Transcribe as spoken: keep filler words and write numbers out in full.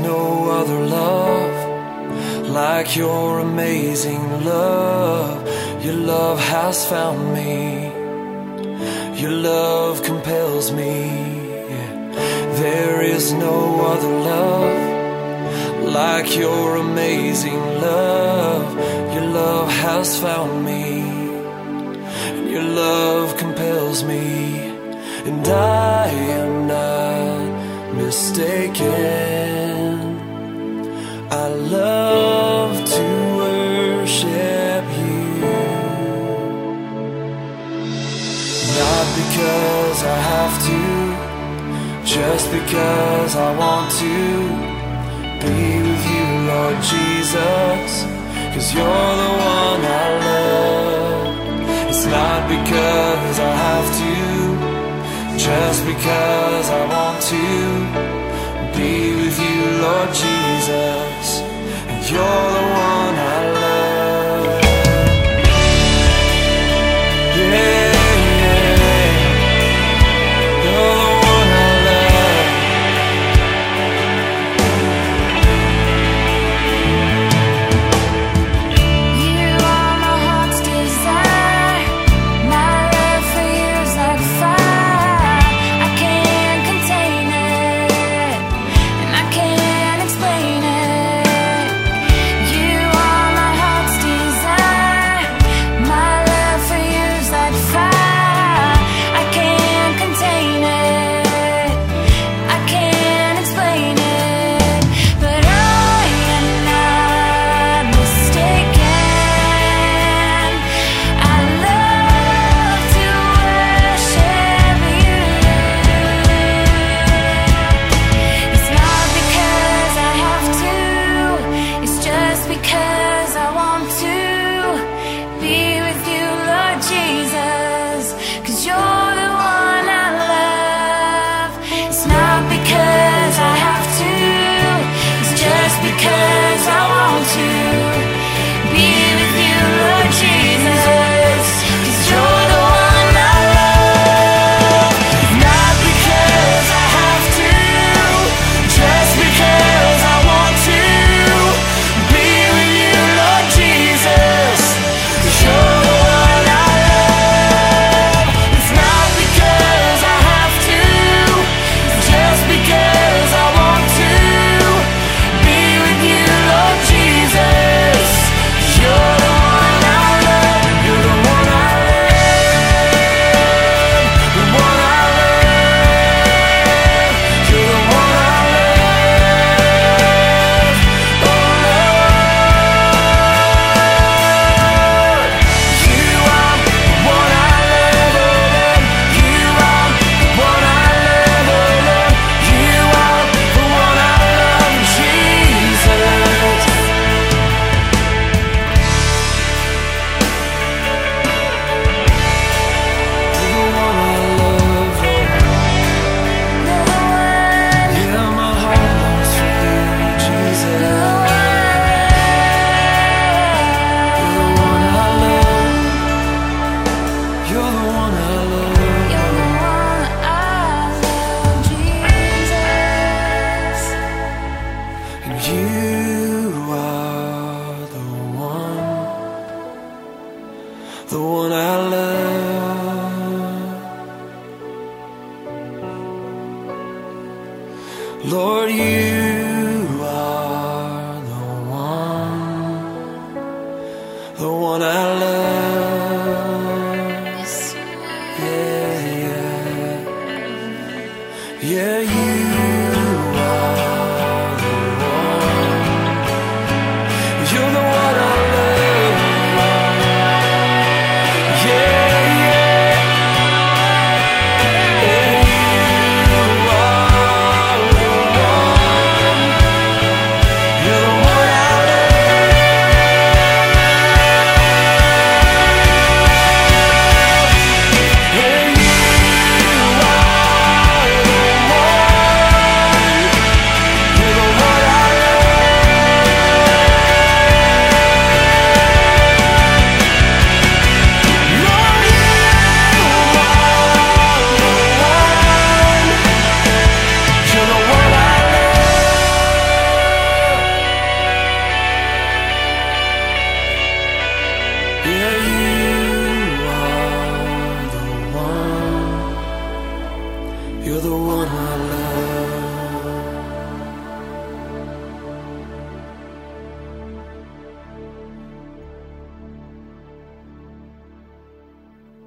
no other love like your amazing love. Your love has found me. Your love compels me. There is no other love like your amazing love. Your love has found me. Your love compels me. And I am not mistaken. I love to worship you, not because I have to, just because I want to be with you, Lord Jesus, 'cause you're the one I love. It's not because I have to, just because I want to be with you, Lord Jesus, and you're the one I love. Yeah. You